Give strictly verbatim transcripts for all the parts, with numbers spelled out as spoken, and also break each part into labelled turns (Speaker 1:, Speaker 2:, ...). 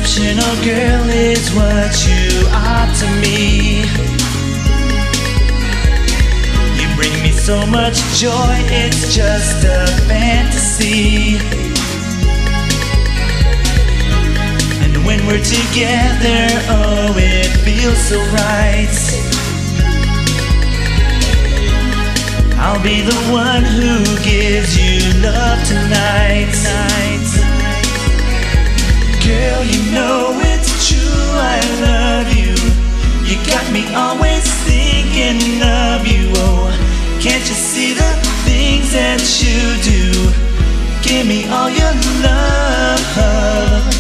Speaker 1: exceptional girl is what you are to me. You bring me so much joy, it's just a fantasy. And when we're together, oh, it feels so right. I'll be the one who gives you love tonight. Girl, you know it's true, I love you. You got me always thinking of you. Oh, can't you see the things that you do? Give me all your love.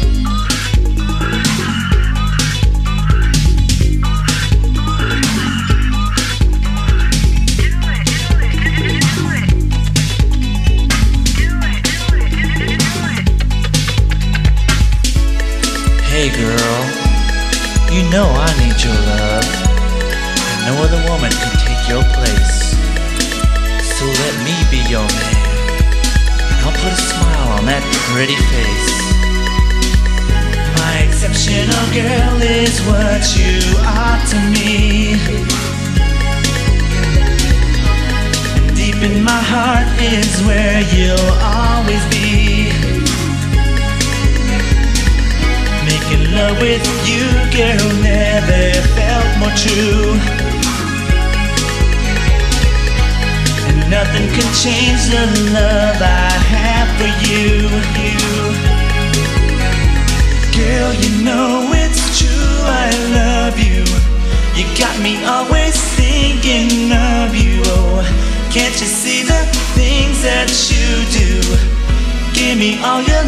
Speaker 1: Hey girl, you know I need your love, and no other woman can take your place. So let me be your man, and I'll put a smile on that pretty face. My exceptional girl is what you are to me. And deep in my heart is where you'll always be. Making love with you, girl, never felt more true. And nothing can change the love I have for you. Girl, you know it's true, I love you. You got me always thinking of you. Oh, can't you see the things that you do? Give me all your